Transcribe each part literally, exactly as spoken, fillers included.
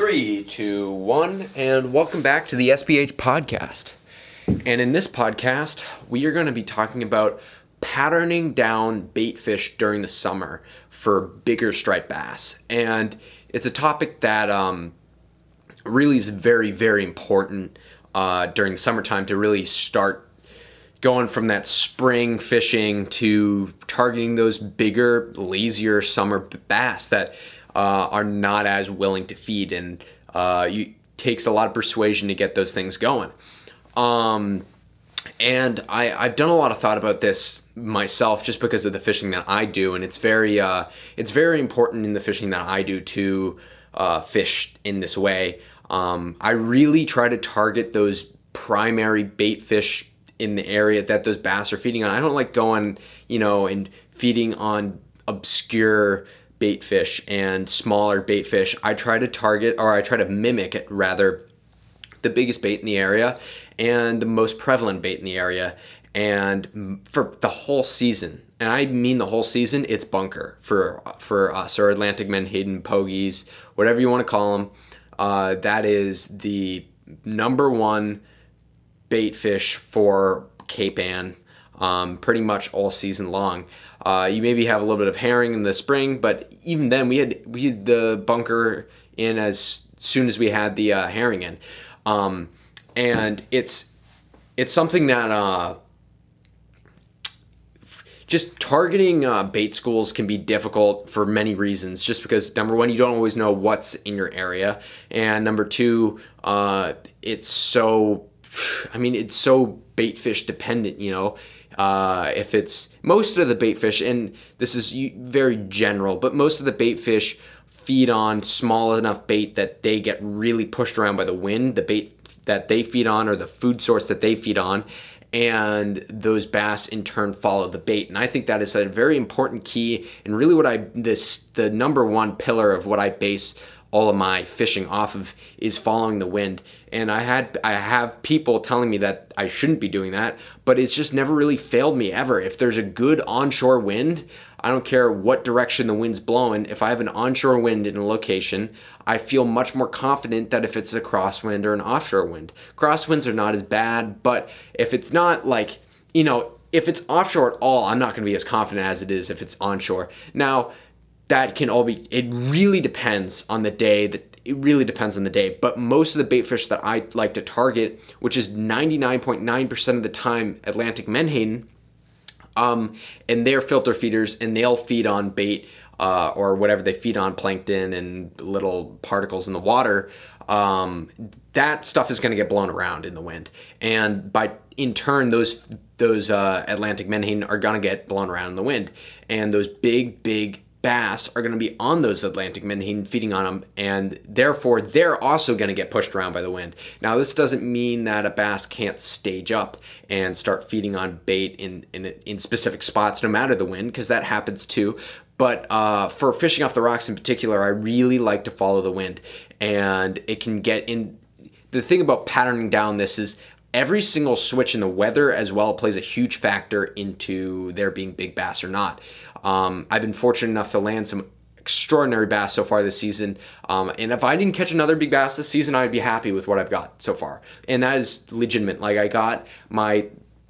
Three, two, one, and welcome back to the S B H podcast. And in this podcast, we are going to be talking about patterning down bait fish during the summer for bigger striped bass. And it's a topic that um, really is very, very important uh, during the summertime to really start going from that spring fishing to targeting those bigger, lazier summer bass that Uh, are not as willing to feed, and uh, you takes a lot of persuasion to get those things going. Um, and I, I've done a lot of thought about this myself, just because of the fishing that I do, and it's very uh, it's very important in the fishing that I do to uh, fish in this way. Um, I really try to target those primary bait fish in the area that those bass are feeding on. I don't like going, you know, and feeding on obscure bait fish and smaller bait fish. I try to target, or I try to mimic it rather, the biggest bait in the area and the most prevalent bait in the area. And for the whole season, and I mean the whole season, it's bunker for for us, or Atlantic menhaden, pogies, whatever you want to call them. Uh, that is the number one bait fish for Cape Ann, um, pretty much all season long. Uh, you maybe have a little bit of herring in the spring, but even then we had we had the bunker in as soon as we had the uh, herring in, um, and it's it's something that uh, just targeting uh, bait schools can be difficult for many reasons. Just because, number one, you don't always know what's in your area, and number two, uh, it's so I mean it's so bait fish dependent, you know. Uh, if it's most of the bait fish, and this is very general, but most of the bait fish feed on small enough bait that they get really pushed around by the wind. The bait that they feed on, or the food source that they feed on, and those bass in turn follow the bait. And I think that is a very important key, and really what I this the number one pillar of what I base all of my fishing off of is following the wind. And I had I have people telling me that I shouldn't be doing that, but it's just never really failed me ever. If there's a good onshore wind, I don't care what direction the wind's blowing. If I have an onshore wind in a location, I feel much more confident that if it's a crosswind or an offshore wind. Crosswinds are not as bad, but if it's not like, you know, if it's offshore at all, I'm not going to be as confident as it is if it's onshore. Now, that can all be, it really depends on the day, that it really depends on the day, but most of the bait fish that I like to target, which is ninety-nine point nine percent of the time Atlantic menhaden, um, and they're filter feeders, and they'll feed on bait, uh, or whatever they feed on, plankton and little particles in the water. Um, that stuff is going to get blown around in the wind, and by in turn, those those uh, Atlantic menhaden are going to get blown around in the wind, and those big, big bass are going to be on those Atlantic menhaden feeding on them, and therefore they're also going to get pushed around by the wind. Now, this doesn't mean that a bass can't stage up and start feeding on bait in in, in specific spots no matter the wind, because that happens too. But uh, for fishing off the rocks in particular, I really like to follow the wind, and it can get in. The thing about patterning down this is every single switch in the weather as well plays a huge factor into there being big bass or not. Um, I've been fortunate enough to land some extraordinary bass so far this season. Um, and if I didn't catch another big bass this season, I'd be happy with what I've got so far. And that is legitimate. Like, I got my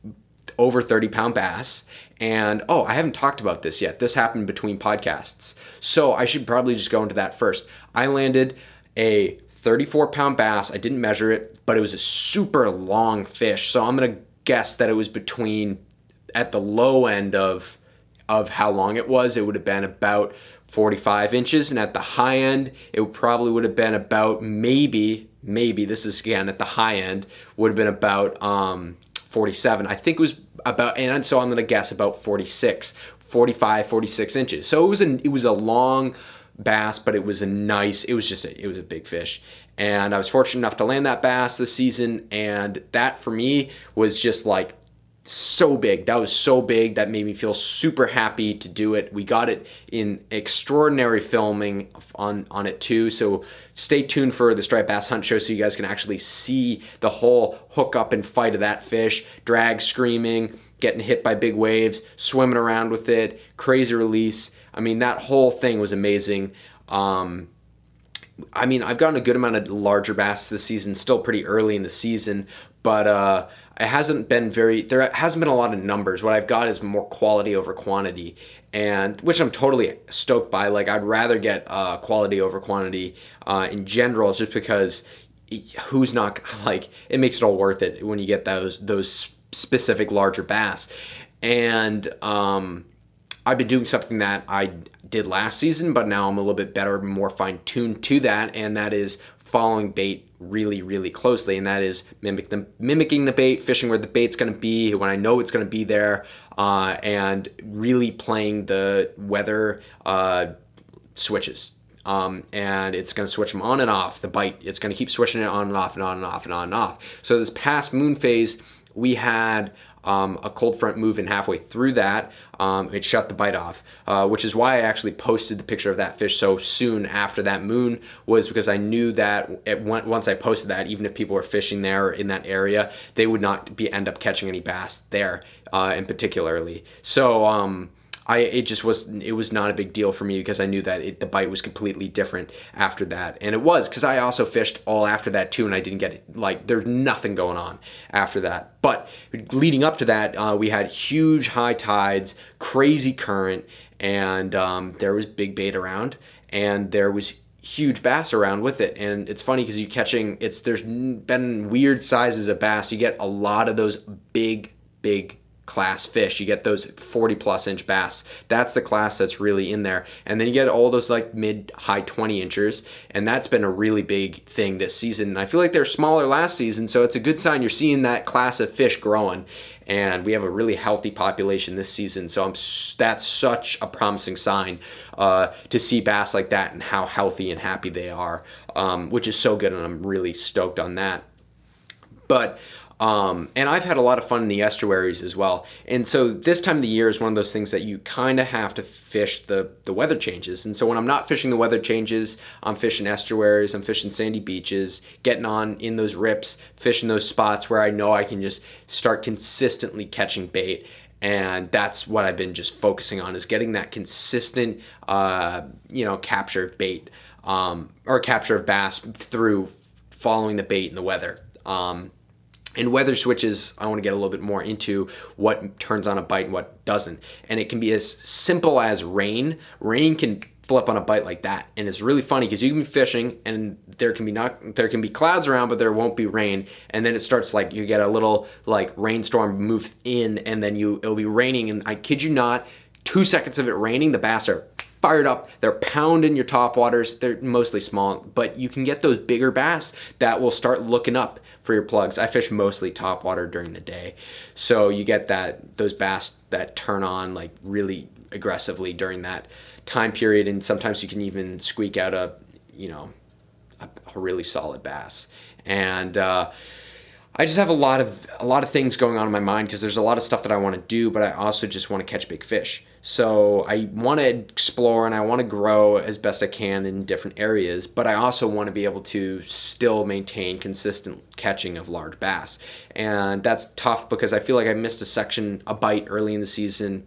over thirty pound bass, and oh, I haven't talked about this yet. This happened between podcasts, so I should probably just go into that first. I landed a thirty-four pound bass. I didn't measure it, but it was a super long fish. So I'm going to guess that it was between, at the low end of of how long it was, it would have been about forty-five inches. And at the high end, it probably would have been about maybe, maybe, this is again at the high end, would have been about um, forty-seven. I think it was about, and so I'm going to guess about forty-six, forty-five, forty-six inches. So it was a, it was a long bass, but it was a nice, it was just, a, it was a big fish. And I was fortunate enough to land that bass this season, and that for me was just like so big. That was so big that made me feel super happy to do it. We got it in extraordinary filming on on it too, so stay tuned for the Striped Bass Hunt Show so you guys can actually see the whole hook up and fight of that fish, drag, screaming, getting hit by big waves, swimming around with it, crazy release. I mean, that whole thing was amazing. Um, I mean, I've gotten a good amount of larger bass this season, still pretty early in the season, but uh, it hasn't been very, there hasn't been a lot of numbers. What I've got is more quality over quantity, and which I'm totally stoked by. Like, I'd rather get uh, quality over quantity uh, in general, just because who's not, like, it makes it all worth it when you get those, those specific larger bass. And um, I've been doing something that I did last season, but now I'm a little bit better, more fine-tuned to that, and that is following bait really, really closely, and that is mimic the, mimicking the bait, fishing where the bait's going to be, when I know it's going to be there, uh, and really playing the weather uh, switches. Um, and it's going to switch them on and off, the bite. It's going to keep switching it on and off and on and off and on and off. So this past moon phase, we had um, a cold front move in halfway through that. Um, it shut the bite off, uh, which is why I actually posted the picture of that fish so soon after that moon, was because I knew that it went, once I posted that, even if people were fishing there in that area, they would not be end up catching any bass there, uh, in particularly. So, um, I it just was it was not a big deal for me, because I knew that it, the bite was completely different after that, and it was because I also fished all after that too, and I didn't get it, like, there's nothing going on after that. But leading up to that, uh, we had huge high tides, crazy current, and um, there was big bait around, and there was huge bass around with it. And it's funny because you catching it's there's been weird sizes of bass. You get a lot of those big big class fish. You get those forty plus inch bass. That's the class that's really in there. And then you get all those like mid high twenty inchers, and that's been a really big thing this season. And I feel like they're smaller last season, so it's a good sign you're seeing that class of fish growing. And we have a really healthy population this season, so I'm that's such a promising sign uh, to see bass like that and how healthy and happy they are, um, which is so good, and I'm really stoked on that. But Um, and I've had a lot of fun in the estuaries as well. And so this time of the year is one of those things that you kind of have to fish the, the weather changes. And so when I'm not fishing the weather changes, I'm fishing estuaries, I'm fishing sandy beaches, getting on in those rips, fishing those spots where I know I can just start consistently catching bait. And that's what I've been just focusing on, is getting that consistent, uh, you know, capture of bait, um, or capture of bass through following the bait and the weather. Um, And weather switches, I want to get a little bit more into what turns on a bite and what doesn't. And it can be as simple as rain. Rain can flip on a bite like that. And it's really funny because you can be fishing and there can be not there can be clouds around, but there won't be rain. And then it starts, like, you get a little like rainstorm move in, and then you it'll be raining, and I kid you not, two seconds of it raining, the bass are fired up, they're pounding your top waters. They're mostly small, but you can get those bigger bass that will start looking up for your plugs. I fish mostly top water during the day, so you get that those bass that turn on like really aggressively during that time period, and sometimes you can even squeak out a you know a, a really solid bass. And uh, I just have a lot of a lot of things going on in my mind, because there's a lot of stuff that I want to do, but I also just want to catch big fish. So I want to explore and I want to grow as best I can in different areas, but I also want to be able to still maintain consistent catching of large bass. And that's tough because I feel like I missed a section, a bite early in the season.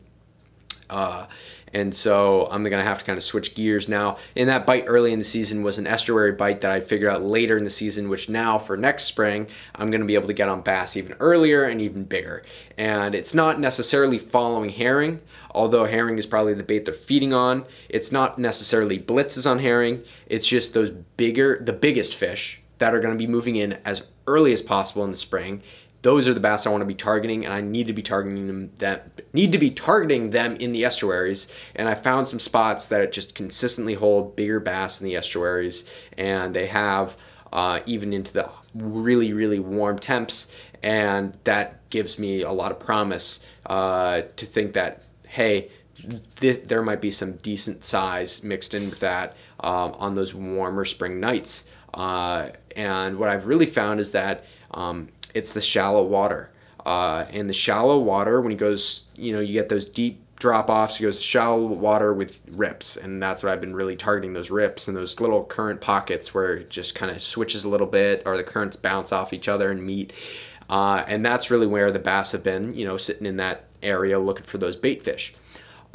Uh, and so I'm going to have to kind of switch gears now. And that bite early in the season was an estuary bite that I figured out later in the season, which now for next spring, I'm going to be able to get on bass even earlier and even bigger. And it's not necessarily following herring, although herring is probably the bait they're feeding on. It's not necessarily blitzes on herring. It's just those bigger, the biggest fish that are going to be moving in as early as possible in the spring. Those are the bass I want to be targeting, and I need to be targeting them that need to be targeting them in the estuaries. And I found some spots that just consistently hold bigger bass in the estuaries, and they have uh, even into the really really warm temps, and that gives me a lot of promise uh, to think that, hey, th- there might be some decent size mixed in with that um, on those warmer spring nights. Uh, and what I've really found is that um, it's the shallow water. Uh, and the shallow water, when he goes, you know, you get those deep drop-offs, he goes shallow water with rips. And that's what I've been really targeting, those rips and those little current pockets where it just kind of switches a little bit, or the currents bounce off each other and meet. Uh, and that's really where the bass have been, you know, sitting in that area looking for those bait fish.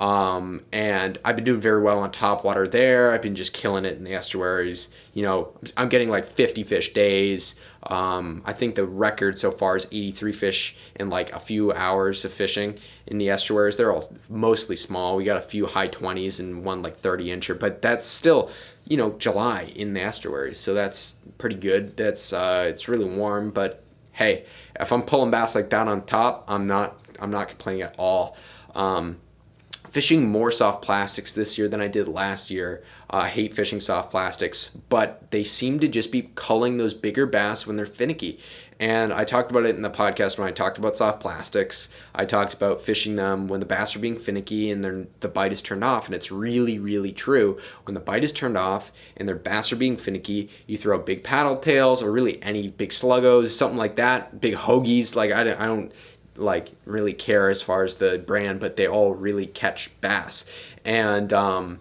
Um, and I've been doing very well on topwater there. I've been just killing it in the estuaries. You know, I'm getting like fifty fish days. Um, I think the record so far is eighty-three fish in like a few hours of fishing in the estuaries. They're all mostly small. We got a few high twenties and one like thirty incher, but that's still, you know, July in the estuaries. So that's pretty good. That's, uh, it's really warm, but hey, if I'm pulling bass like that on top, I'm not, I'm not complaining at all. Um, Fishing more soft plastics this year than I did last year. Uh, I hate fishing soft plastics, but they seem to just be culling those bigger bass when they're finicky. And I talked about it in the podcast when I talked about soft plastics. I talked about fishing them when the bass are being finicky and they're, the bite is turned off. And it's really, really true. When the bite is turned off and their bass are being finicky, you throw big paddle tails or really any big sluggos, something like that, big hoagies. Like I don't, I don't like really care as far as the brand, but they all really catch bass. And um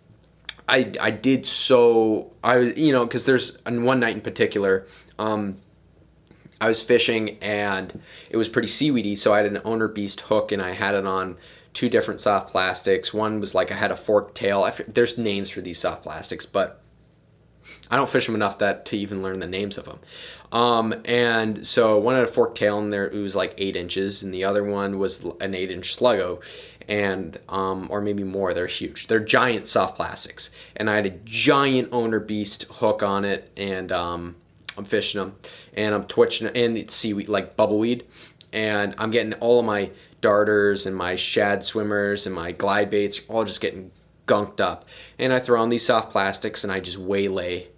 I I did so I you know because there's one night in particular, um I was fishing and it was pretty seaweedy, so I had an owner beast hook and I had it on two different soft plastics. One was like I had a forked tail. I, there's names for these soft plastics, but I don't fish them enough that to even learn the names of them. Um, and so one had a forked tail in there, it was like eight inches, and the other one was an eight inch sluggo, and, um, or maybe more. They're huge. They're giant soft plastics. And I had a giant owner beast hook on it, and, um, I'm fishing them, and I'm twitching, and it's seaweed, like bubbleweed, and I'm getting all of my darters and my shad swimmers and my glide baits all just getting gunked up. And I throw on these soft plastics and I just waylay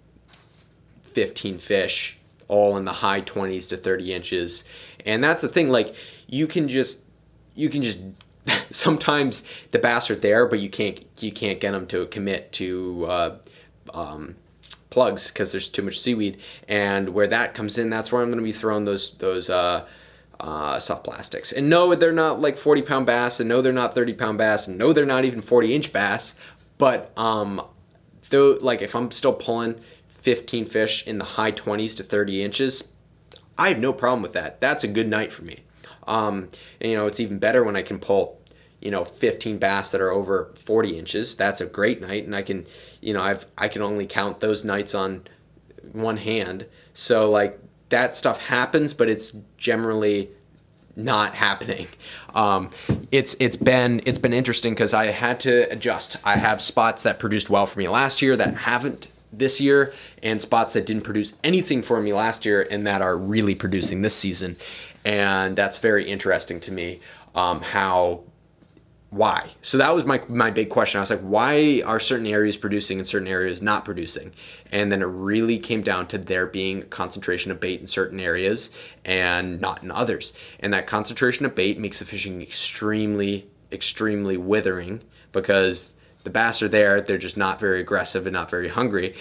fifteen fish, all in the high twenties to thirty inches. And that's the thing, like you can just you can just sometimes the bass are there, but you can't you can't get them to commit to uh, um, plugs because there's too much seaweed. And where that comes in, that's where I'm going to be throwing those those uh, uh, soft plastics. And no, they're not like forty pound bass, and no, they're not thirty pound bass, and no, they're not even forty inch bass. But um, though, like if I'm still pulling fifteen fish in the high twenties to thirty inches, I have no problem with that. That's a good night for me. Um, and, you know, it's even better when I can pull, you know, fifteen bass that are over forty inches. That's a great night, and I can, you know, I've I can only count those nights on one hand. So like that stuff happens, but it's generally not happening. Um, it's it's been it's been interesting because I had to adjust. I have spots that produced well for me last year that haven't this year, and spots that didn't produce anything for me last year and that are really producing this season. And that's very interesting to me. Um, how why? So that was my my big question. I was like, why are certain areas producing and certain areas not producing? And then it really came down to there being concentration of bait in certain areas and not in others. And that concentration of bait makes the fishing extremely, extremely withering because the bass are there, they're just not very aggressive and not very hungry.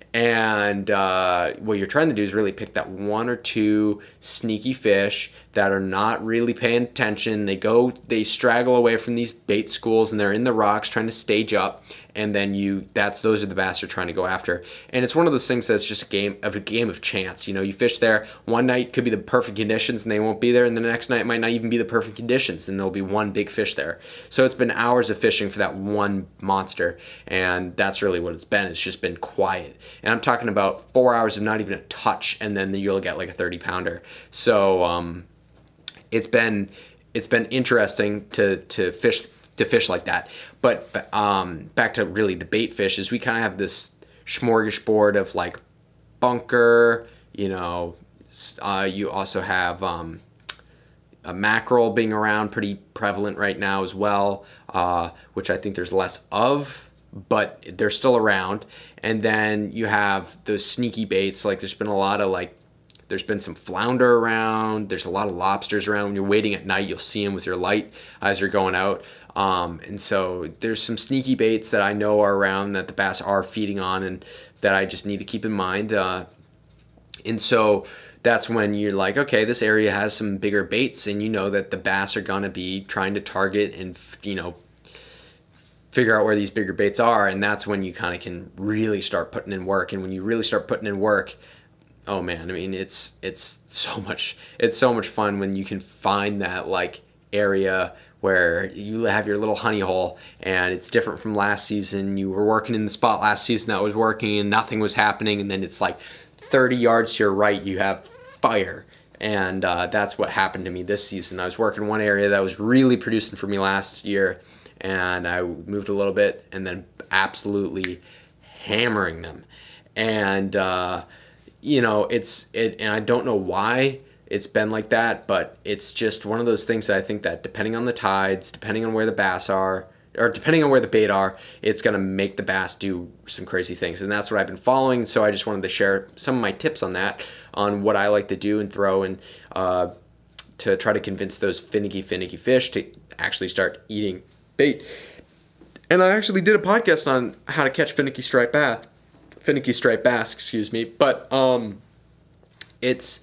And uh, what you're trying to do is really pick that one or two sneaky fish that are not really paying attention. They go, they straggle away from these bait schools and they're in the rocks trying to stage up. And then you, that's, those are the bass you're trying to go after. And it's one of those things that's just a game of a game of chance. You know, you fish there, one night could be the perfect conditions and they won't be there. And the next night might not even be the perfect conditions and there'll be one big fish there. So it's been hours of fishing for that one monster. And that's really what it's been. It's just been quiet. And I'm talking about four hours of not even a touch. And then you'll get like a thirty pounder. So, um, it's been, it's been interesting to, to fish to fish like that. But um, back to really the bait fishes, we kind of have this smorgasbord of like bunker, you know, uh, you also have um, a mackerel being around, pretty prevalent right now as well, uh, which I think there's less of, but they're still around. And then you have those sneaky baits, like there's been a lot of like, there's been some flounder around. There's a lot of lobsters around. When you're waiting at night, you'll see them with your light as you're going out. Um, and so there's some sneaky baits that I know are around that the bass are feeding on and that I just need to keep in mind. Uh, and so that's when you're like, okay, this area has some bigger baits and you know that the bass are going to be trying to target and, you know, figure out where these bigger baits are. And that's when you kind of can really start putting in work. And when you really start putting in work, oh man, I mean, it's it's so much it's so much fun when you can find that like area where you have your little honey hole and it's different from last season. You were working in the spot last season that was working and nothing was happening, and then it's like thirty yards to your right, you have fire. And uh, that's what happened to me this season. I was working in one area that was really producing for me last year, and I moved a little bit and then absolutely hammering them. And, uh, you know, it's, it, and I don't know why it's been like that, but it's just one of those things that I think that depending on the tides, depending on where the bass are, or depending on where the bait are, it's going to make the bass do some crazy things. And that's what I've been following. So I just wanted to share some of my tips on that, on what I like to do and throw, and uh, to try to convince those finicky, finicky fish to actually start eating bait. And I actually did a podcast on how to catch finicky striped bass, finicky striped bass, excuse me. But um, it's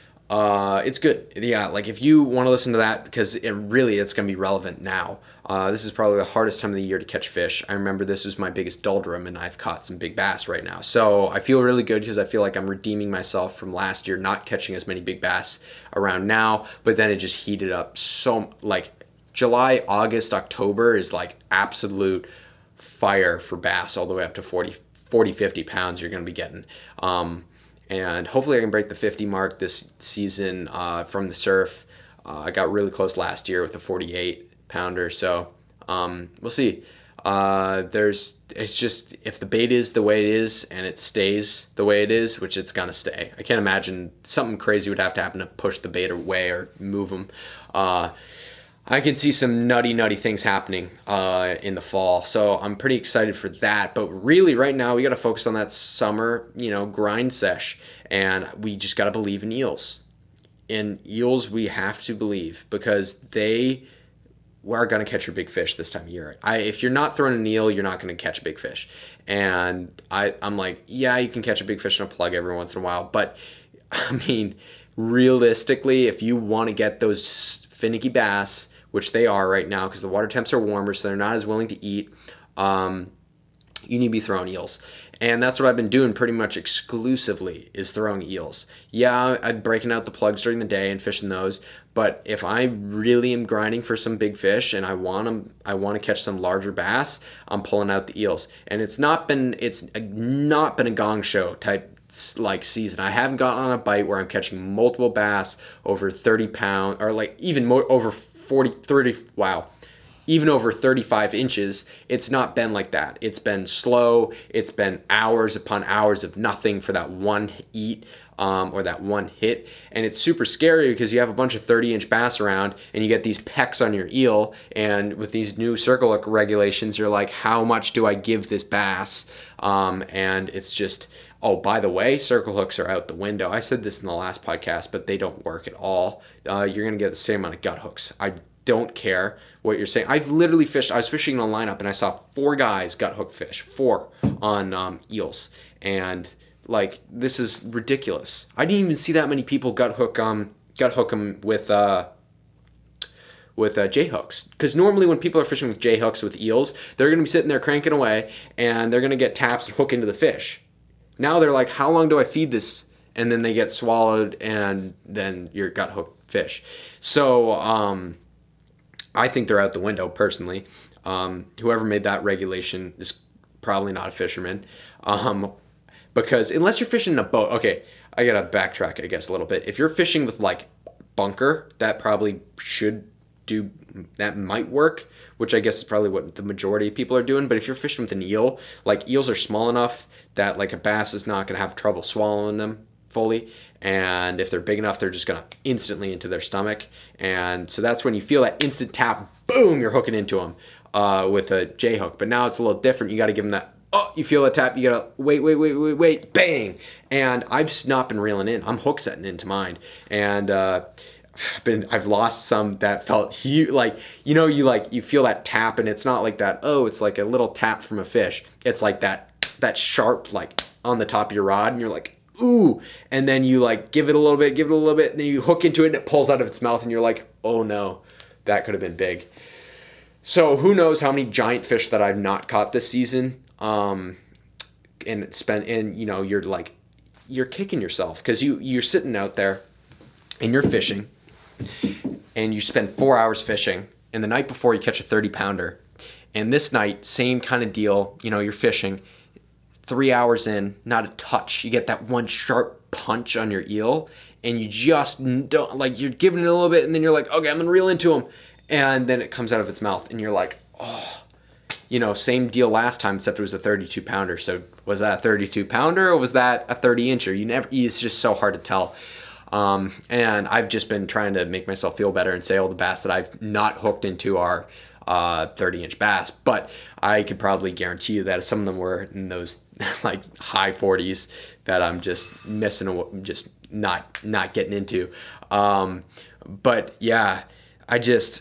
uh, it's good. Yeah, like if you want to listen to that, because it really it's going to be relevant now. Uh, this is probably the hardest time of the year to catch fish. I remember this was my biggest doldrum, and I've caught some big bass right now. So I feel really good because I feel like I'm redeeming myself from last year not catching as many big bass around now. But then it just heated up so, like July, August, October is like absolute fire for bass all the way up to forty, fifty pounds you're going to be getting. Um, and hopefully I can break the fifty mark this season uh, from the surf. Uh, I got really close last year with the forty-eight pounder, so um, we'll see. Uh, there's, it's just, if the bait is the way it is and it stays the way it is, which it's gonna stay. I can't imagine something crazy would have to happen to push the bait away or move them. Uh, I can see some nutty, nutty things happening uh, in the fall, so I'm pretty excited for that. But really, right now, we got to focus on that summer, you know, grind sesh, and we just got to believe in eels. In eels, we have to believe, because they are going to catch your big fish this time of year. I, if you're not throwing an eel, you're not going to catch a big fish. And I, I'm like, yeah, you can catch a big fish in a plug every once in a while, but I mean, realistically, if you want to get those finicky bass, which they are right now because the water temps are warmer, so they're not as willing to eat, um, you need to be throwing eels. And that's what I've been doing pretty much exclusively, is throwing eels. Yeah, I'm breaking out the plugs during the day and fishing those, but if I really am grinding for some big fish and I want them, I want to catch some larger bass, I'm pulling out the eels. And it's not been it's not been a gong show type like season. I haven't gotten on a bite where I'm catching multiple bass over thirty pounds, or like even more over forty, thirty, wow. Even over thirty-five inches, it's not been like that. It's been slow. It's been hours upon hours of nothing for that one eat um, or that one hit. And it's super scary because you have a bunch of thirty-inch bass around and you get these pecks on your eel. And with these new circle hook regulations, you're like, how much do I give this bass? Um, and it's just, oh, by the way, circle hooks are out the window. I said this in the last podcast, but they don't work at all. Uh, you're going to get the same amount of gut hooks. I don't care what you're saying. I've literally fished, I was fishing on lineup and I saw four guys gut hook fish, four on um, eels. And like, this is ridiculous. I didn't even see that many people gut hook um gut hook them with uh with uh, J hooks. Because normally when people are fishing with J hooks with eels, they're going to be sitting there cranking away and they're going to get taps and hook into the fish. Now they're like, how long do I feed this? And then they get swallowed and then you're gut hook fish. So um I think they're out the window, personally. Um, whoever made that regulation is probably not a fisherman. Um, because unless you're fishing in a boat, okay, I gotta backtrack, I guess, a little bit. If you're fishing with like bunker, that probably should do, that might work, which I guess is probably what the majority of people are doing. But if you're fishing with an eel, like eels are small enough that like a bass is not gonna have trouble swallowing them fully. And if they're big enough, they're just going to instantly into their stomach. And so that's when you feel that instant tap, boom, you're hooking into them uh, with a J hook. But now it's a little different. You got to give them that, oh, you feel a tap, you got to wait, wait, wait, wait, wait, bang. And I've not been reeling in. I'm hook setting into mine. And uh, I've been, I've lost some that felt huge. Like, you know, you like, you feel that tap and it's not like that, oh, it's like a little tap from a fish. It's like that, that sharp, like on the top of your rod. And you're like, ooh, and then you like give it a little bit, give it a little bit, and then you hook into it and it pulls out of its mouth and you're like, oh no, that could have been big. So who knows how many giant fish that I've not caught this season. Um, and it's spent, and you know, you're like, you're kicking yourself because you, you're sitting out there and you're fishing and you spend four hours fishing and the night before you catch a thirty pounder. And this night, same kind of deal, you know, you're fishing, three hours in, not a touch. You get that one sharp punch on your eel, and you just don't, like, you're giving it a little bit, and then you're like, okay, I'm gonna reel into him. And then it comes out of its mouth, and you're like, oh. You know, same deal last time, except it was a thirty-two pounder. So was that a thirty-two pounder or was that a thirty incher? You never, it's just so hard to tell. Um, and I've just been trying to make myself feel better and say all the bass that I've not hooked into are uh, thirty inch bass. But I could probably guarantee you that some of them were in those like high forties that I'm just missing, just not, not getting into. Um, but yeah, I just,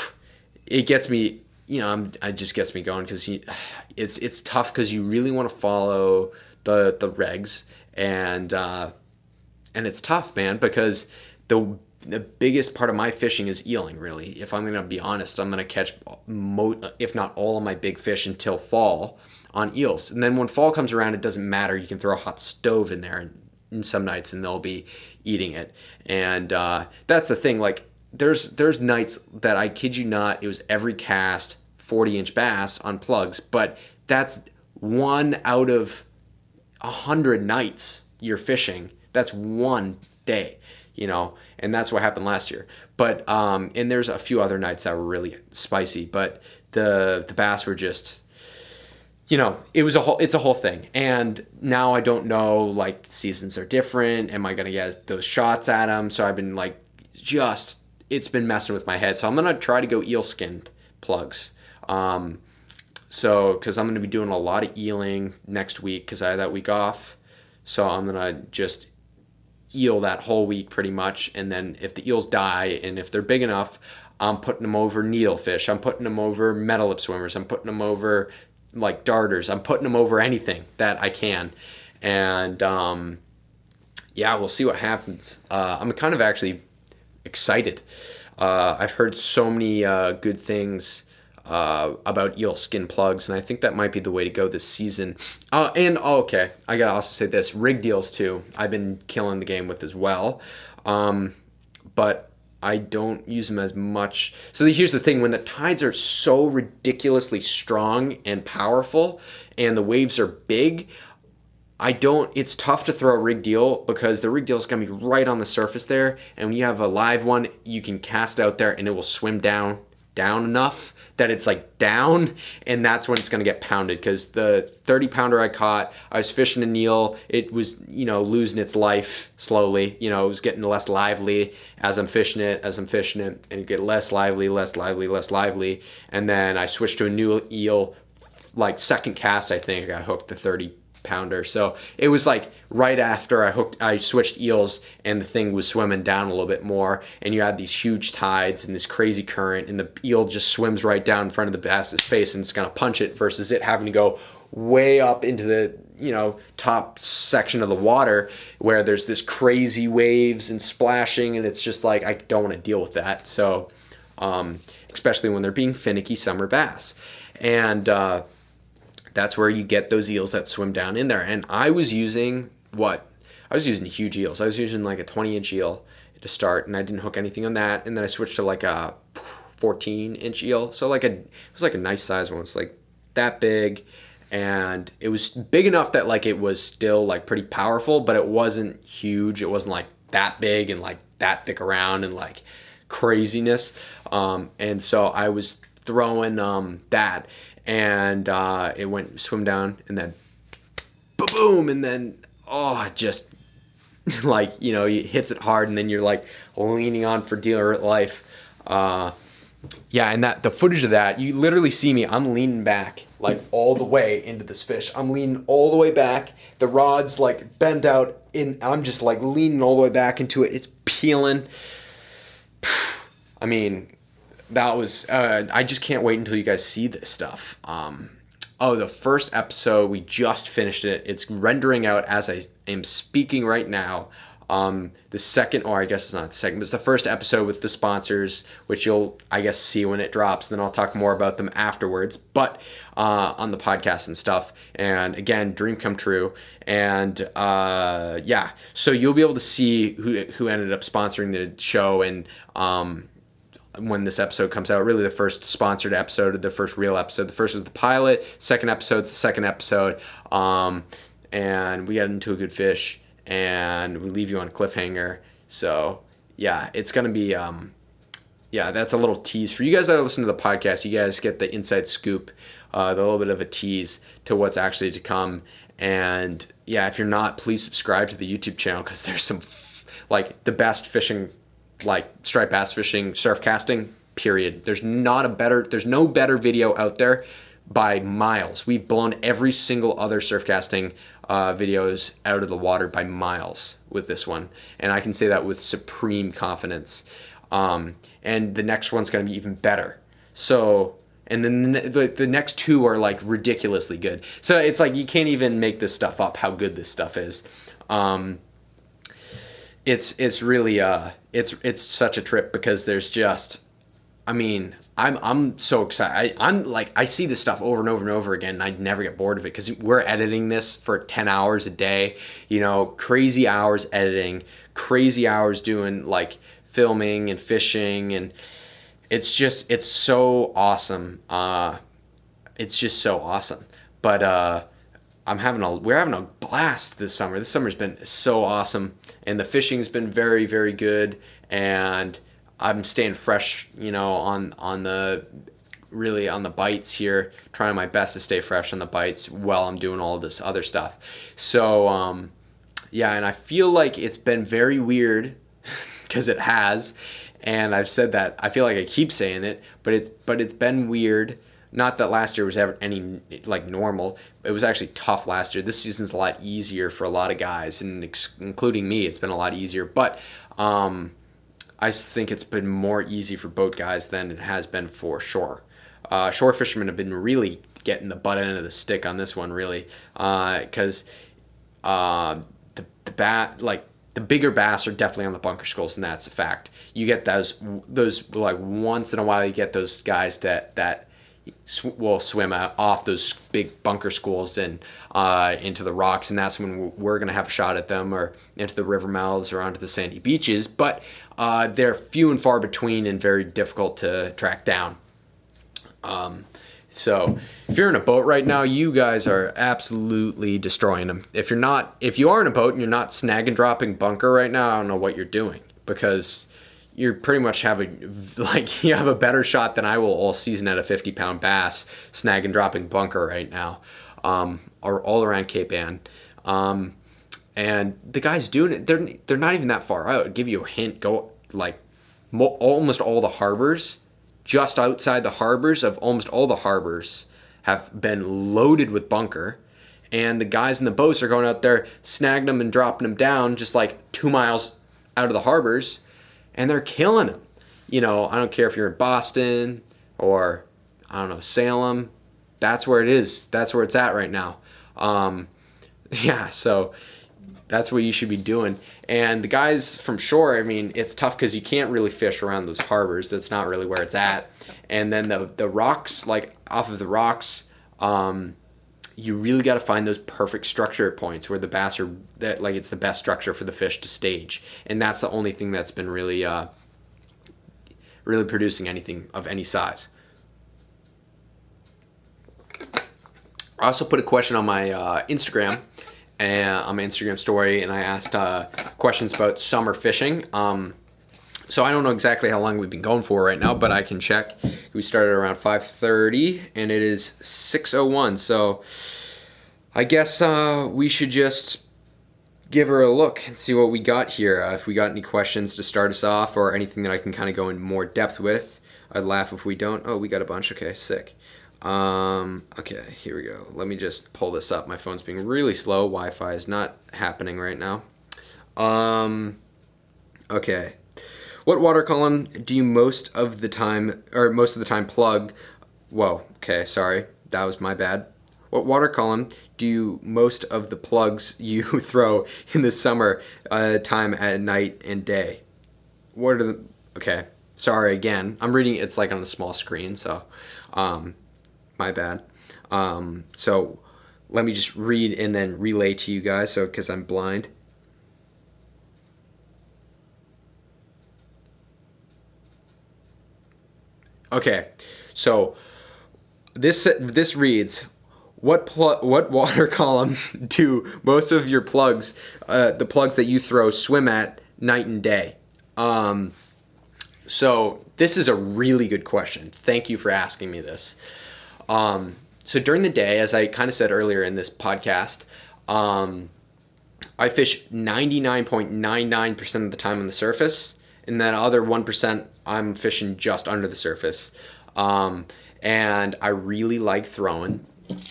it gets me, you know, I'm, it just gets me going because it's it's tough because you really want to follow the the regs, and uh, and it's tough, man, because the the biggest part of my fishing is eeling. Really, if I'm gonna be honest, I'm gonna catch mo- if not all of my big fish until fall on eels, and then when fall comes around, it doesn't matter. You can throw a hot stove in there, and, and some nights, and they'll be eating it, and uh, that's the thing. Like there's there's nights that I kid you not, it was every cast forty inch bass on plugs, but that's one out of a hundred nights you're fishing. That's one day, you know, and that's what happened last year. But um, and there's a few other nights that were really spicy, but the the bass were just, you know, it was a whole, it's a whole thing. And now I don't know, like seasons are different. Am I gonna get those shots at them? So I've been like, just it's been messing with my head. So I'm gonna try to go eel skinned plugs. Um, so, cause I'm going to be doing a lot of eeling next week cause I had that week off. So I'm going to just eel that whole week pretty much. And then if the eels die and if they're big enough, I'm putting them over needlefish. I'm putting them over metal lip swimmers. I'm putting them over like darters. I'm putting them over anything that I can. And, um, yeah, we'll see what happens. Uh, I'm kind of actually excited. Uh, I've heard so many, uh, good things Uh, about eel skin plugs, and I think that might be the way to go this season. Uh, and oh, okay, I gotta also say this: rigged eels too. I've been killing the game with as well, um, but I don't use them as much. So here's the thing: when the tides are so ridiculously strong and powerful, and the waves are big, I don't. It's tough to throw a rigged eel because the rigged eel is gonna be right on the surface there, and when you have a live one, you can cast it out there, and it will swim down down enough that it's like down, and that's when it's going to get pounded. Because the thirty pounder I caught, I was fishing an eel, it was, you know, losing its life slowly, you know, it was getting less lively as I'm fishing it as I'm fishing it and it get less lively less lively less lively and then I switched to a new eel, like second cast I think I hooked the thirty pounder. So it was like right after I hooked, I switched eels, and the thing was swimming down a little bit more, and you had these huge tides and this crazy current, and the eel just swims right down in front of the bass's face, and it's gonna punch it, versus it having to go way up into the, you know, top section of the water where there's this crazy waves and splashing, and it's just like I don't want to deal with that. So um, especially when they're being finicky summer bass, and uh, that's where you get those eels that swim down in there. And I was using what? I was using huge eels. I was using like a twenty inch eel to start, and I didn't hook anything on that. And then I switched to like a fourteen inch eel. So like a, it was like a nice size one. It's like that big. And it was big enough that like it was still like pretty powerful, but it wasn't huge. It wasn't like that big and like that thick around and like craziness. Um, and so I was throwing um, that. And uh, it went swim down, and then boom, and then oh, just like, you know, it hits it hard, and then you're like leaning on for dear life. Uh, yeah, and that the footage of that, you literally see me. I'm leaning back like all the way into this fish. I'm leaning all the way back. The rod's like bent out, and I'm just like leaning all the way back into it. It's peeling. I mean. That was, uh, I just can't wait until you guys see this stuff. Um, oh, the first episode, we just finished it. It's rendering out as I am speaking right now. Um, the second, or I guess it's not the second, but it's the first episode with the sponsors, which you'll, I guess, see when it drops. Then I'll talk more about them afterwards, but uh, on the podcast and stuff. And again, dream come true. And uh, yeah, so you'll be able to see who who ended up sponsoring the show, and um, when this episode comes out. Really the first sponsored episode, the first real episode. The first was the pilot, second episode's the second episode. Um, and we got into a good fish, and we leave you on a cliffhanger. So yeah, it's going to be, um, yeah, that's a little tease. For you guys that are listening to the podcast, you guys get the inside scoop, uh, the little bit of a tease to what's actually to come. And yeah, if you're not, please subscribe to the YouTube channel, because there's some, f- like, the best fishing, like, striped bass fishing, surf casting, period. There's not a better, there's no better video out there by miles. We've blown every single other surf casting uh, videos out of the water by miles with this one. And I can say that with supreme confidence. Um, and the next one's going to be even better. So, and then the, the, the next two are like ridiculously good. So it's like, you can't even make this stuff up, how good this stuff is. Um, it's, it's really, uh, it's, it's such a trip, because there's just, I mean, I'm, I'm so excited. I, I'm like, I see this stuff over and over and over again, and I never get bored of it, because we're editing this for ten hours a day, you know, crazy hours editing, crazy hours doing like filming and fishing, and it's just, it's so awesome. Uh, it's just so awesome. But uh, I'm having a, we're having a blast this summer. This summer's been so awesome, and the fishing's been very, very good, and I'm staying fresh, you know, on on the, really on the bites here, trying my best to stay fresh on the bites while I'm doing all this other stuff. So, um, yeah, and I feel like it's been very weird, because it has, and I've said that, I feel like I keep saying it, but it's, but it's been weird. Not that last year was ever any, like, normal. It was actually tough last year. This season's a lot easier for a lot of guys, and ex- including me, it's been a lot easier. But um, I think it's been more easy for boat guys than it has been for shore. Uh, shore fishermen have been really getting the butt end of the stick on this one, really, because uh, uh, the the bat like. The bigger bass are definitely on the bunker schools, and that's a fact. You get those, those like once in a while, you get those guys that that sw- will swim out, off those big bunker schools and uh, into the rocks, and that's when we're going to have a shot at them, or into the river mouths or onto the sandy beaches. But uh, they're few and far between, and very difficult to track down. Um, So if you're in a boat right now, you guys are absolutely destroying them. If you're not, if you are in a boat and you're not snag and dropping bunker right now, I don't know what you're doing, because you're pretty much having, like, you have a better shot than I will all season at a fifty pound bass snag and dropping bunker right now, um, or all around Cape Ann. Um, and the guys doing it, they're, they're not even that far out. I'll give you a hint, go like mo- almost all the harbors. Just outside the harbors of almost all the harbors have been loaded with bunker, and the guys in the boats are going out there, snagging them and dropping them down just like two miles out of the harbors, and they're killing them. You know, I don't care if you're in Boston or, I don't know, Salem. That's where it is. That's where it's at right now. Um, yeah, so that's what you should be doing. And the guys from shore, I mean, it's tough because you can't really fish around those harbors. That's not really where it's at. And then the the rocks, like off of the rocks, um, you really got to find those perfect structure points where the bass are, that like it's the best structure for the fish to stage. And that's the only thing that's been really, uh, really producing anything of any size. I also put a question on my uh, Instagram. And on my Instagram story, and I asked uh, questions about summer fishing. Um, so I don't know exactly how long we've been going for right now, but I can check. We started around five thirty, and it is six oh one. So I guess uh, we should just give her a look and see what we got here. Uh, if we got any questions to start us off, or anything that I can kind of go in more depth with. I'd laugh if we don't. Oh, we got a bunch. Okay, sick. Um, okay, here we go. Let me just pull this up. My phone's being really slow. Wi-Fi is not happening right now. Um, okay. What water column do you most of the time, or most of the time plug? Whoa, okay, sorry. That was my bad. What water column do you most of the plugs you throw in the summer uh, time at night and day? What are the, okay, sorry again. I'm reading, it's like on a small screen, so, um, my bad. Um, so let me just read and then relay to you guys, so because I'm blind. Okay, so this this reads, what pl- what water column do most of your plugs, uh, the plugs that you throw, swim at night and day? Um, so this is a really good question. Thank you for asking me this. Um, so during the day, as I kind of said earlier in this podcast, um, I fish ninety-nine point nine nine percent of the time on the surface, and that other one percent I'm fishing just under the surface. Um, and I really like throwing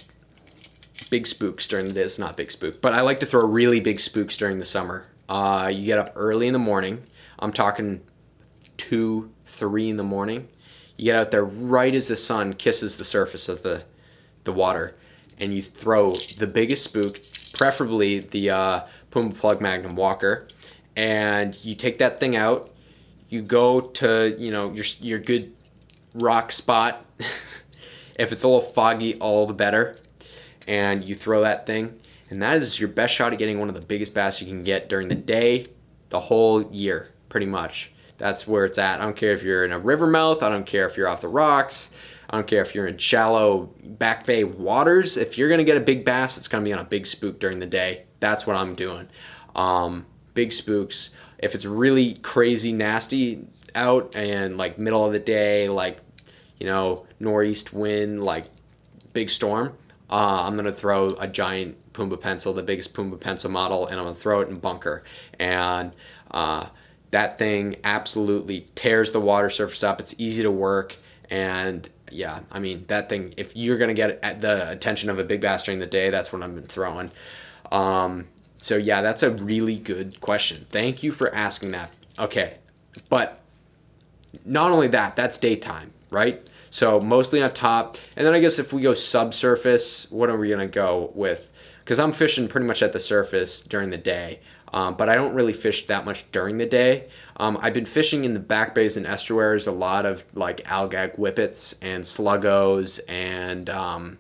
big spooks during the day. It's not big spook, but I like to throw really big spooks during the summer. Uh, you get up early in the morning. I'm talking two, three in the morning. You get out there right as the sun kisses the surface of the, the water, and you throw the biggest spook, preferably the uh, Puma Plug Magnum Walker, and you take that thing out. You go to, you know, your your good rock spot. If it's a little foggy, all the better. And you throw that thing, and that is your best shot at getting one of the biggest bass you can get during the day, the whole year, pretty much. That's where it's at. I don't care if you're in a river mouth. I don't care if you're off the rocks. I don't care if you're in shallow back bay waters. If you're going to get a big bass, it's going to be on a big spook during the day. That's what I'm doing. Um, big spooks. If it's really crazy nasty out and like middle of the day, like, you know, northeast wind, like big storm, uh, I'm going to throw a giant Puma pencil, the biggest Puma pencil model, and I'm going to throw it in bunker. And uh, that thing absolutely tears the water surface up. It's easy to work. And yeah, I mean, that thing, if you're going to get at the attention of a big bass during the day, that's what I've been throwing. Um, so yeah, that's a really good question. Thank you for asking that. Okay. But not only that, that's daytime, right? So mostly on top. And then I guess if we go subsurface, what are we going to go with? Because I'm fishing pretty much at the surface during the day. Um, but I don't really fish that much during the day. Um, I've been fishing in the back bays and estuaries, a lot of like algag whippets and sluggos, and um,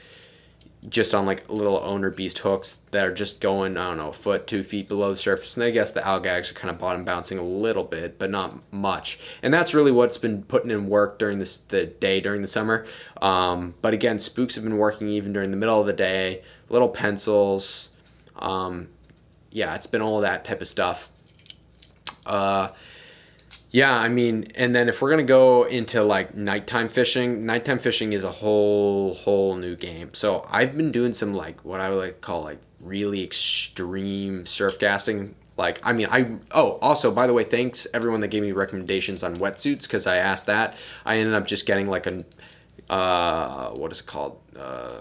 just on like little owner beast hooks that are just going, I don't know, a foot, two feet below the surface. And I guess the algags are kind of bottom bouncing a little bit, but not much. And that's really what's been putting in work during this, the day during the summer. Um, but again, spooks have been working even during the middle of the day, little pencils, um, yeah, it's been all that type of stuff. Uh, yeah, I mean, and then if we're going to go into like nighttime fishing, nighttime fishing is a whole, whole new game. So I've been doing some like what I would like call like really extreme surf casting. Like, I mean, I, oh, also, by the way, thanks everyone that gave me recommendations on wetsuits, because I asked that. I ended up just getting like a, uh, what is it called? Uh,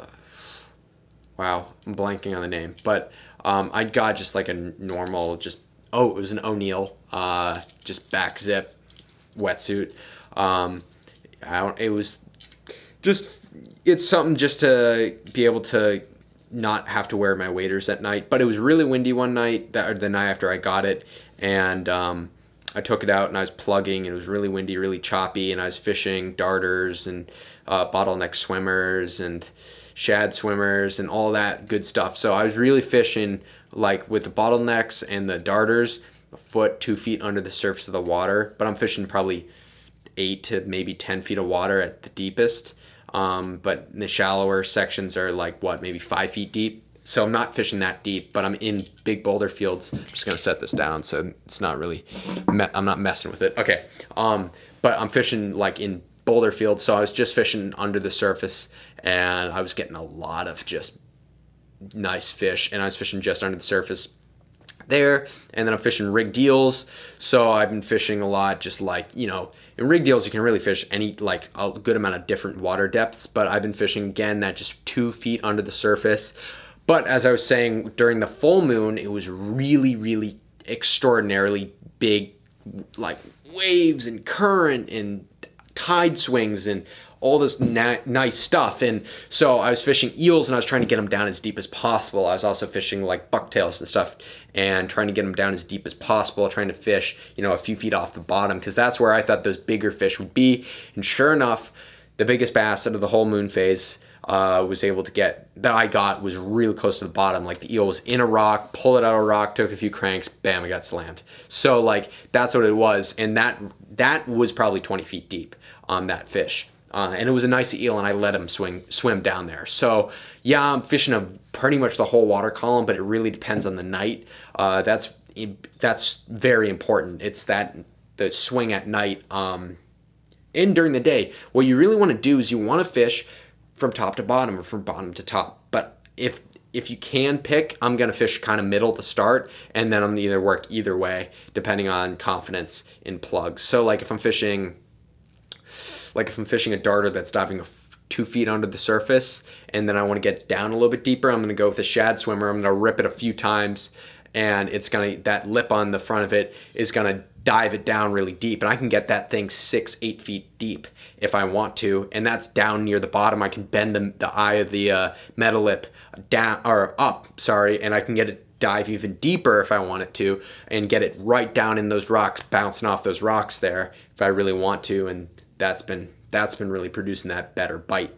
wow, I'm blanking on the name, but Um, I got just like a normal, just, oh, it was an O'Neill, uh, just back zip wetsuit. Um, I don't, it was just, it's something just to be able to not have to wear my waders at night. But it was really windy one night, that, or the night after I got it, and um, I took it out and I was plugging, and it was really windy, really choppy, and I was fishing darters and uh, bottleneck swimmers and shad swimmers and all that good stuff. So I was really fishing like with the bottlenecks and the darters a foot, two feet under the surface of the water, but I'm fishing probably eight to maybe ten feet of water at the deepest. Um, but the shallower sections are like what, maybe five feet deep. So I'm not fishing that deep, but I'm in big boulder fields. I'm just gonna set this down so it's not really, me- I'm not messing with it. Okay, um, but I'm fishing like in boulder fields, so I was just fishing under the surface, and I was getting a lot of just nice fish, and I was fishing just under the surface there. And then I'm fishing rigged eels, so I've been fishing a lot just like, you know, in rigged eels you can really fish any, like a good amount of different water depths, but I've been fishing again that just two feet under the surface. But as I was saying, during the full moon, it was really, really extraordinarily big, like waves and current and tide swings and all this na- nice stuff. And so I was fishing eels, and I was trying to get them down as deep as possible. I was also fishing like bucktails and stuff and trying to get them down as deep as possible, trying to fish, you know, a few feet off the bottom, because that's where I thought those bigger fish would be. And sure enough, the biggest bass out of the whole moon phase uh, was able to get, that I got, was really close to the bottom. Like the eel was in a rock, pull it out of a rock, took a few cranks, bam, I got slammed. So like that's what it was. And that that was probably twenty feet deep. on that fish. Uh, and it was a nice eel, and I let him swing swim down there. So yeah, I'm fishing a pretty much the whole water column, but it really depends on the night. Uh, that's that's very important. It's that the swing at night um, and during the day. What you really want to do is you want to fish from top to bottom or from bottom to top. But if if you can pick, I'm gonna fish kind of middle to start, and then I'm gonna either work either way depending on confidence in plugs. So like if I'm fishing. Like if I'm fishing a darter that's diving a f- two feet under the surface, and then I want to get down a little bit deeper, I'm going to go with a shad swimmer. I'm going to rip it a few times, and it's going to, that lip on the front of it is going to dive it down really deep. And I can get that thing six, eight feet deep if I want to. And that's down near the bottom. I can bend the, the eye of the uh, metal lip down or up, sorry, and I can get it dive even deeper if I want it to, and get it right down in those rocks, bouncing off those rocks there if I really want to. And that's been that's been really producing that better bite.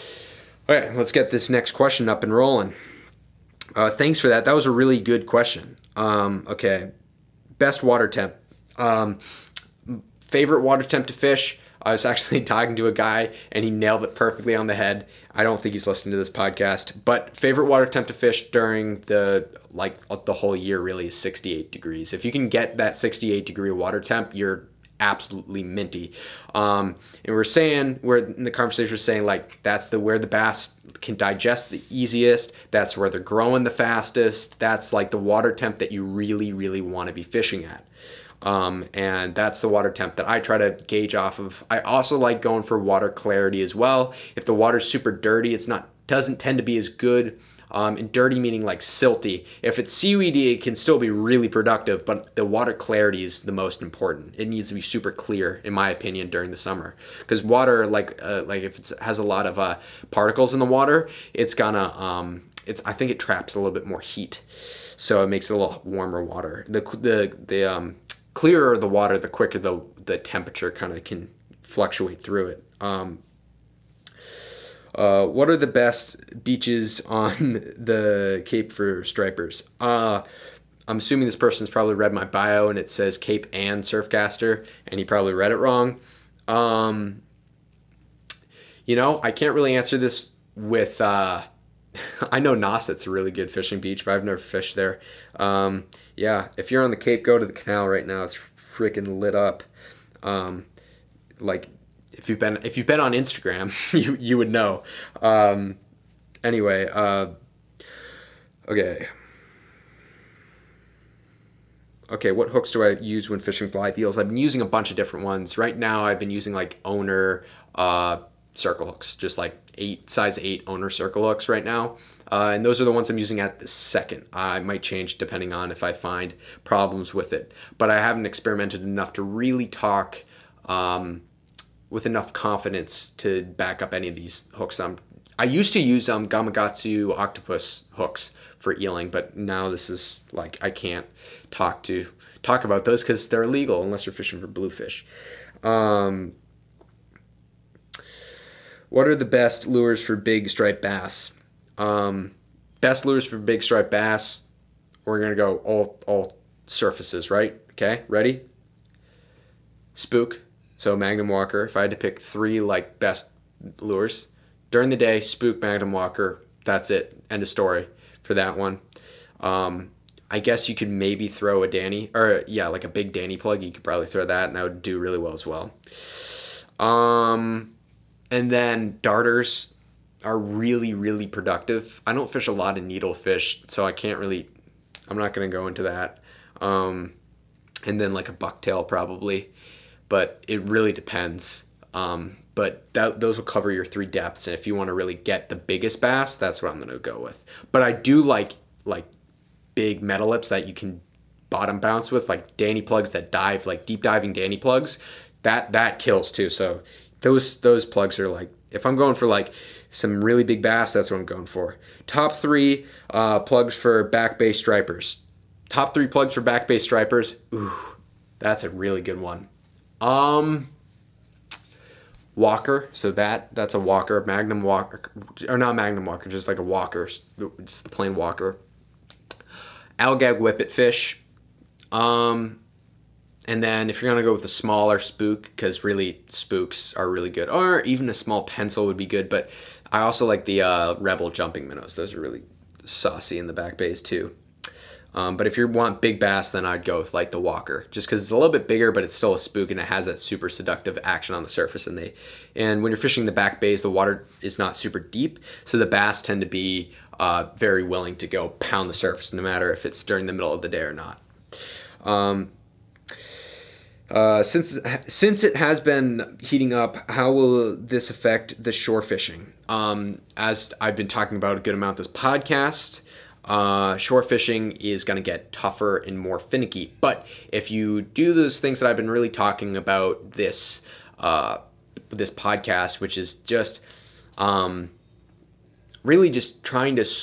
Okay, let's get this next question up and rolling. Uh, thanks for that. That was a really good question. Um, okay, best water temp. Um, favorite water temp to fish. I was actually talking to a guy and he nailed it perfectly on the head. I don't think he's listening to this podcast, but favorite water temp to fish during the like the whole year really is sixty-eight degrees. If you can get that sixty-eight degree water temp, you're absolutely minty. Um, and we're saying, we're in the conversation, we're saying like that's the where the bass can digest the easiest. That's where they're growing the fastest. That's like the water temp that you really, really want to be fishing at. Um, and that's the water temp that I try to gauge off of. I also like going for water clarity as well. If the water's super dirty, it's not doesn't tend to be as good. Um, and dirty meaning like silty. If it's seaweedy, it can still be really productive, but the water clarity is the most important. It needs to be super clear, in my opinion, during the summer. Because water, like uh, like if it has a lot of uh, particles in the water, it's gonna um, it's I think it traps a little bit more heat, so it makes it a little warmer water. The the the um, clearer the water, the quicker the the temperature kind of can fluctuate through it. Um, Uh, what are the best beaches on the Cape for stripers? Uh, I'm assuming this person's probably read my bio and it says Cape and Surfcaster, and he probably read it wrong. Um, you know, I can't really answer this with, uh, I know Nauset's a really good fishing beach, but I've never fished there. Um, yeah, if you're on the Cape, go to the canal right now. It's freaking lit up. Um, like, If you've been if you've been on Instagram, you you would know. Um, anyway, uh, okay. Okay, what hooks do I use when fishing with live eels? I've been using a bunch of different ones. Right now, I've been using like Owner uh, circle hooks, just like eight size eight Owner circle hooks right now. Uh, and those are the ones I'm using at the second. I might change depending on if I find problems with it. But I haven't experimented enough to really talk. Um, with enough confidence to back up any of these hooks. Um, I used to use um, Gamakatsu octopus hooks for eeling, but now this is like, I can't talk to talk about those because they're illegal unless you're fishing for bluefish. Um, what are the best lures for big striped bass? Um, best lures for big striped bass, we're gonna go all, all surfaces, right? Okay, ready? Spook. So Magnum Walker, if I had to pick three like best lures during the day, Spook, Magnum Walker, that's it. End of story for that one. Um, I guess you could maybe throw a Danny, or yeah, like a big Danny plug. You could probably throw that, and that would do really well as well. Um, and then darters are really, really productive. I don't fish a lot of needlefish, so I can't really. I'm not going to go into that. Um, and then like a bucktail probably. But it really depends. Um, but that, those will cover your three depths. And if you want to really get the biggest bass, that's what I'm going to go with. But I do like like big metal lips that you can bottom bounce with, like Danny plugs that dive, like deep diving Danny plugs. That that kills too. So those those plugs are like, if I'm going for like some really big bass, that's what I'm going for. Top three uh, plugs for back bay stripers. Top three plugs for back bay stripers. Ooh, that's a really good one. Um, Walker, so that that's a Walker, Magnum Walker, or not Magnum Walker, just like a Walker, just the plain Walker. Algag whippet fish, um, And then if you're going to go with a smaller spook, because really spooks are really good, or even a small pencil would be good, but I also like the uh, Rebel jumping minnows. Those are really saucy in the back bays too. Um, but if you want big bass, then I'd go with like the Walker, just because it's a little bit bigger, but it's still a spook and it has that super seductive action on the surface. And they, and when you're fishing the back bays, the water is not super deep, so the bass tend to be uh, very willing to go pound the surface, no matter if it's during the middle of the day or not. Um, Uh, since since it has been heating up, how will this affect the shore fishing? Um, as I've been talking about a good amount this podcast, uh, shore fishing is going to get tougher and more finicky. But if you do those things that I've been really talking about this uh, this podcast, which is just um, really just trying to,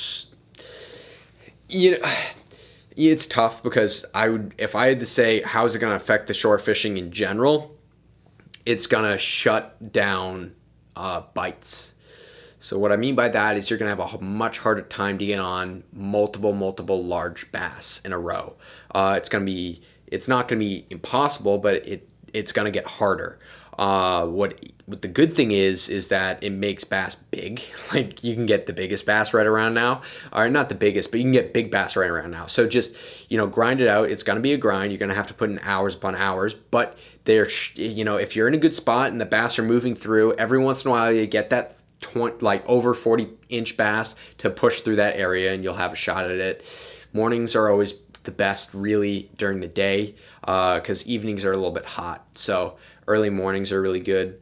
you know. It's tough because I would, if I had to say how's it going to affect the shore fishing in general, it's going to shut down uh, bites. So what I mean by that is you're going to have a much harder time to get on multiple, multiple large bass in a row. Uh, it's going to be, it's not going to be impossible, but it it's going to get harder. Uh, what what the good thing is is that it makes bass big. Like you can get the biggest bass right around now, or not the biggest, but you can get big bass right around now. So just, you know, grind it out. It's going to be a grind. You're going to have to put in hours upon hours, but they're, you know, if you're in a good spot and the bass are moving through, every once in a while you get that twenty, like over forty inch bass to push through that area, and you'll have a shot at it. Mornings are always the best, really, during the day, because uh, evenings are a little bit hot. So early mornings are really good.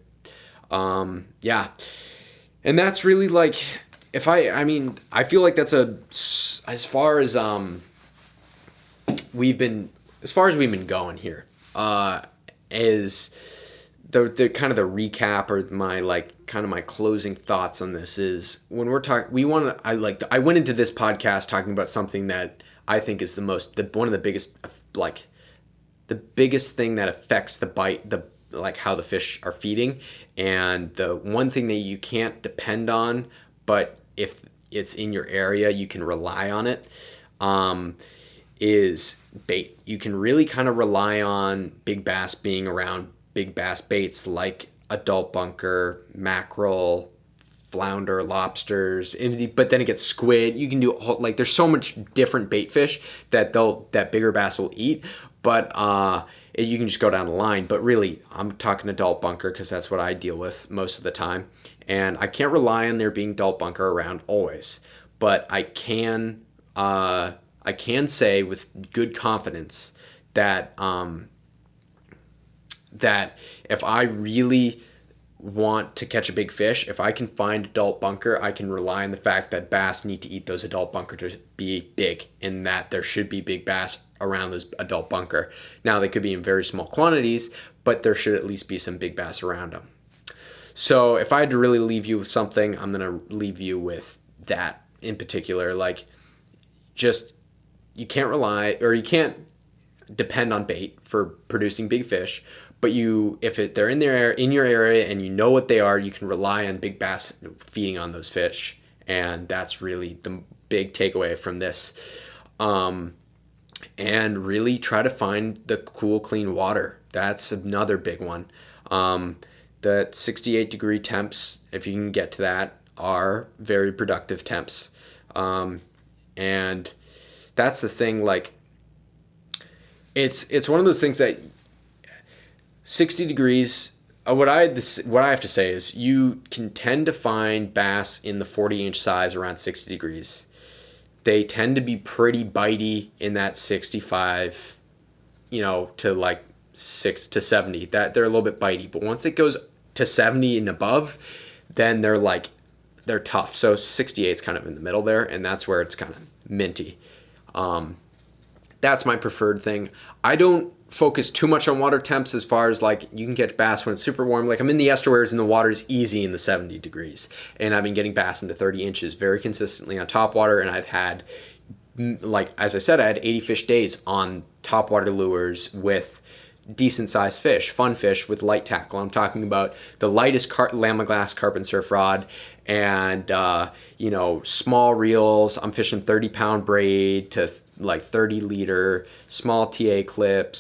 Um, yeah. And that's really like, if I, I mean, I feel like that's a, as far as, um, we've been, as far as we've been going here, uh, is the, the kind of the recap or my, like, kind of my closing thoughts on this is when we're talking, we want to, I like, I went into this podcast talking about something that I think is the most, the, one of the biggest, like, the biggest thing that affects the bite, the, like how the fish are feeding, and the one thing that you can't depend on, but if it's in your area you can rely on it, um, is bait. You can really kind of rely on big bass being around big bass baits like adult bunker, mackerel, flounder, lobsters, but then it gets squid. You can do like there's so much different bait fish that they'll that bigger bass will eat, but uh you can just go down the line. But really, I'm talking adult bunker because that's what I deal with most of the time. And I can't rely on there being adult bunker around always. But I can uh, I can say with good confidence that um, that if I really want to catch a big fish, if I can find adult bunker, I can rely on the fact that bass need to eat those adult bunker to be big, and that there should be big bass around those adult bunker. Now they could be in very small quantities, but there should at least be some big bass around them. So if I had to really leave you with something, I'm going to leave you with that in particular. Like, just, you can't rely, or you can't depend on bait for producing big fish, but you, if it, they're in their in your area and you know what they are, you can rely on big bass feeding on those fish. And that's really the big takeaway from this. Um, and really try to find the cool, clean water. That's another big one. Um, the sixty-eight degree temps, if you can get to that, are very productive temps. Um, and that's the thing, like, it's it's one of those things that sixty degrees, uh, what I what I have to say is you can tend to find bass in the forty inch size around sixty degrees. They tend to be pretty bitey in that sixty-five, you know, to like six to seventy. That they're a little bit bitey, but once it goes to seventy and above, then they're like, they're tough. So sixty-eight is kind of in the middle there, and that's where it's kind of minty. Um, that's my preferred thing. I don't focus too much on water temps as far as like you can catch bass when it's super warm. Like I'm in the estuaries and the water is easy in the seventy degrees, and I've been getting bass into thirty inches very consistently on top water. And I've had, like, as I said, I had eighty fish days on top water lures with decent sized fish, fun fish with light tackle. I'm talking about the lightest car- Lamaglass carp and surf rod, and uh, you know, small reels. I'm fishing thirty pound braid to like thirty liter, small T A clips,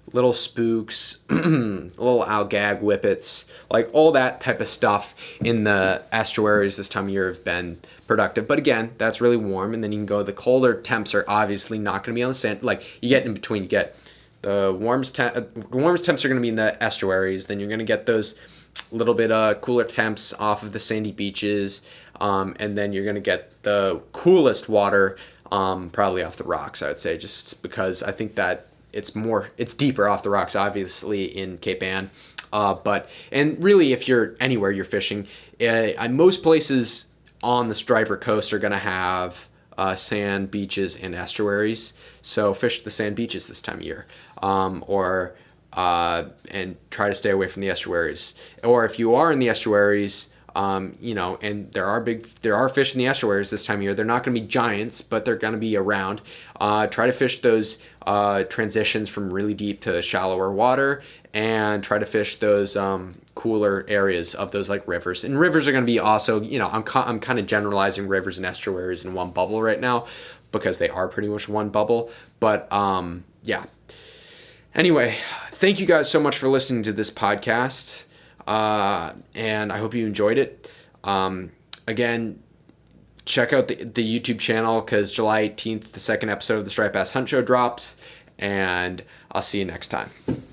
little spooks, little algag whippets, like all that type of stuff in the estuaries this time of year have been productive. But again, that's really warm, and then you can go, the colder temps are obviously not going to be on the sand. Like, you get in between, you get the warmest, te- uh, warmest temps are going to be in the estuaries, then you're going to get those little bit uh, cooler temps off of the sandy beaches, um, and then you're going to get the coolest water um, probably off the rocks, I would say, just because I think that it's more, it's deeper off the rocks, obviously, in Cape Ann. Uh, but, and really, if you're anywhere you're fishing, uh, most places on the Striper Coast are going to have uh, sand beaches and estuaries. So fish the sand beaches this time of year, um, or uh, and try to stay away from the estuaries. Or if you are in the estuaries, Um, you know, and there are big, there are fish in the estuaries this time of year. They're not going to be giants, but they're going to be around. Uh, try to fish those uh, transitions from really deep to shallower water, and try to fish those um, cooler areas of those like rivers. And rivers are going to be also, you know, I'm co- I'm kind of generalizing rivers and estuaries in one bubble right now, because they are pretty much one bubble. But um, yeah. Anyway, thank you guys so much for listening to this podcast. Uh, and I hope you enjoyed it. Um, again, check out the, the YouTube channel, because July eighteenth, the second episode of the Striped Bass Hunt Show drops, and I'll see you next time.